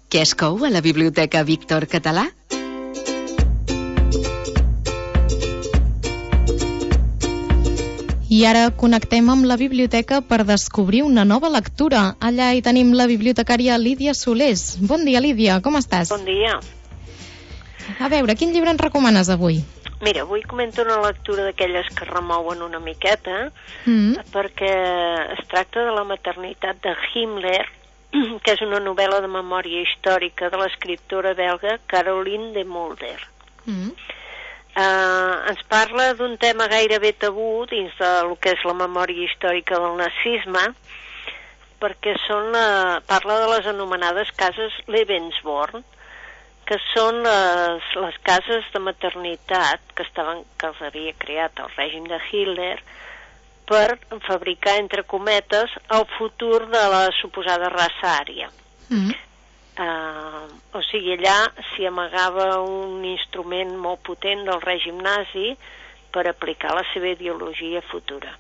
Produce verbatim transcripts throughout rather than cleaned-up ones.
Què es cou a la Biblioteca Víctor Català? I ara connectem amb la biblioteca per descobrir una nova lectura. Allà hi tenim la bibliotecària Lídia Solés. Bon dia, Lídia, com estàs? Bon dia. A veure, quin llibre ens recomanes avui? Mira, avui comento una lectura d'aquelles que remouen una miqueta, Mm. perquè es tracta de la maternitat de Himmler, que és una novel·la de memòria històrica de l'escriptora belga Caroline de Mulder. Mm. Uh, ens parla d'un tema gairebé tabú dins del que és la memòria històrica del nazisme, perquè són la, parla de les anomenades cases Lebensborn, que són les, les cases de maternitat que, estaven, que els havia creat el règim de Hitler per fabricar, entre cometes, el futur de la suposada raça ària. Mm. Uh, o sigui, allà s'hi amagava un instrument molt potent del règim nazi per aplicar la seva ideologia futura.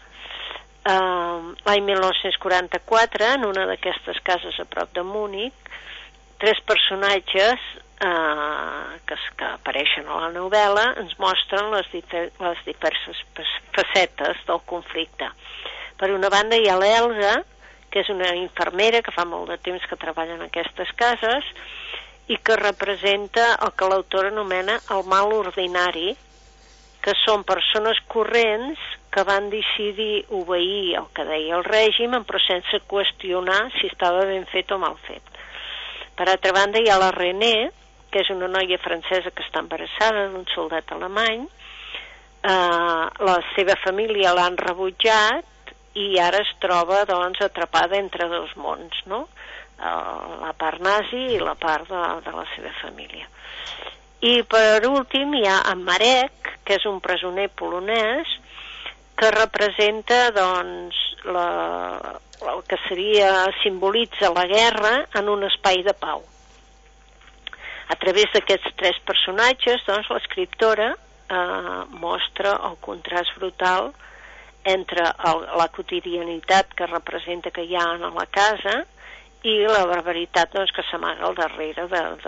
Uh, L'any mil nou-cents quaranta-quatre, en una d'aquestes cases a prop de Múnich, tres personatges uh, que, que apareixen a la novel·la ens mostren les, difer les diverses facetes del conflicte. Per una banda hi ha l'Elga, que és una infermera que fa molt de temps que treballa en aquestes cases i que representa el que l'autor anomena el mal ordinari, que són persones corrents que van decidir obeir el que deia el règim, però sense qüestionar si estava ben fet o mal fet. Per altra banda hi ha la René, que és una noia francesa que està embarassada d'un soldat alemany. Uh, la seva família l'han rebutjat i ara es troba, doncs, atrapada entre dos mons, no? Uh, la part nazi i la part de, de la seva família. I per últim hi ha en Marek, que és un presoner polonès que representa, doncs, la, el que seria, simbolitza la guerra en un espai de pau. A través d'aquests tres personatges, doncs, l'escriptora eh, mostra el contrast brutal entre el, la quotidianitat que representa que hi ha en la casa i la barbaritat, doncs, que s'amaga al darrere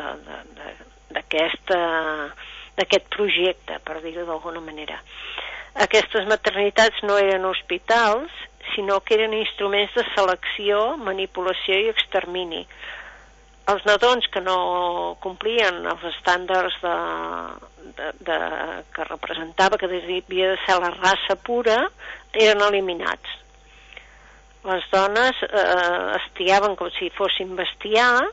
d'aquest projecte, per dir-ho d'alguna manera. Aquestes maternitats no eren hospitals, sinó que eren instruments de selecció, manipulació i extermini. Els nadons que no complien els estàndards de, de, de, que representava que devia de ser la raça pura eren eliminats. Les dones eh, es triaven com si fossin bestiar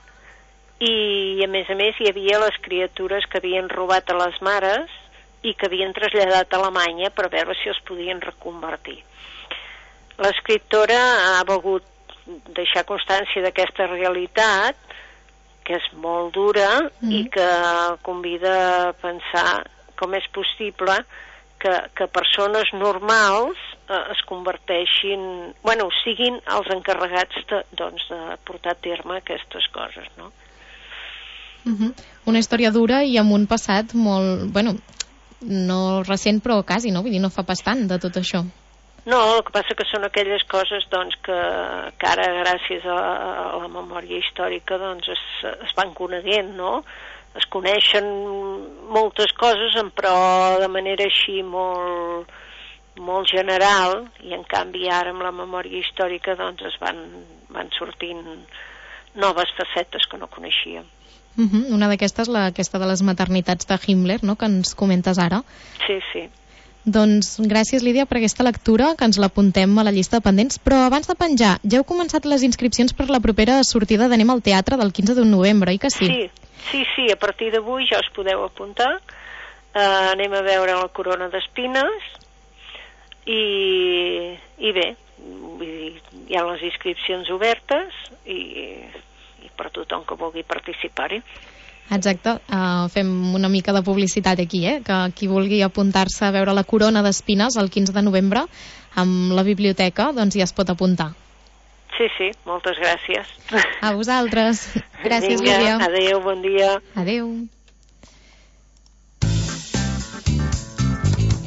i, a més a més, hi havia les criatures que havien robat a les mares i que havien traslladat a Alemanya per veure si els podien reconvertir. L'escriptora ha volgut deixar constància d'aquesta realitat, que és molt dura mm. i que convida a pensar com és possible que, que persones normals eh, es converteixin, bueno, siguin els encarregats de, doncs, de portar a terme aquestes coses, no? Mm-hmm. Una història dura i amb un passat molt, bueno, no recent però quasi, no? Vull dir, no fa pas tant de tot això. No, el que passa que són aquelles coses, doncs, que, que ara, gràcies a, a la memòria històrica, doncs, es, es van coneguent, no? Es coneixen moltes coses, però de manera així molt, molt general, i en canvi ara amb la memòria històrica, doncs, es van, van sortint noves facetes que no coneixíem. Uh-huh. Una d'aquestes, la, aquesta de les maternitats de Himmler, no?, que ens comentes ara. Sí, sí. Doncs gràcies, Lídia, per aquesta lectura, que ens l'apuntem a la llista de pendents. Però abans de penjar, ja heu començat les inscripcions per la propera sortida d'Anem al Teatre del quinze de novembre, oi que sí? Sí, sí, sí, a partir d'avui ja us podeu apuntar. Uh, anem a veure la Corona d'Espines i, i bé, vull dir, hi ha les inscripcions obertes i, i per tothom que vulgui participar-hi. Exacte, uh, fem una mica de publicitat aquí, eh? Que qui vulgui apuntar-se a veure la Corona d'Espines el quinze de novembre amb la biblioteca, doncs ja es pot apuntar. Sí, sí, moltes gràcies. A vosaltres. Gràcies, Vinga, Lídia. adéu, bon dia. Adéu.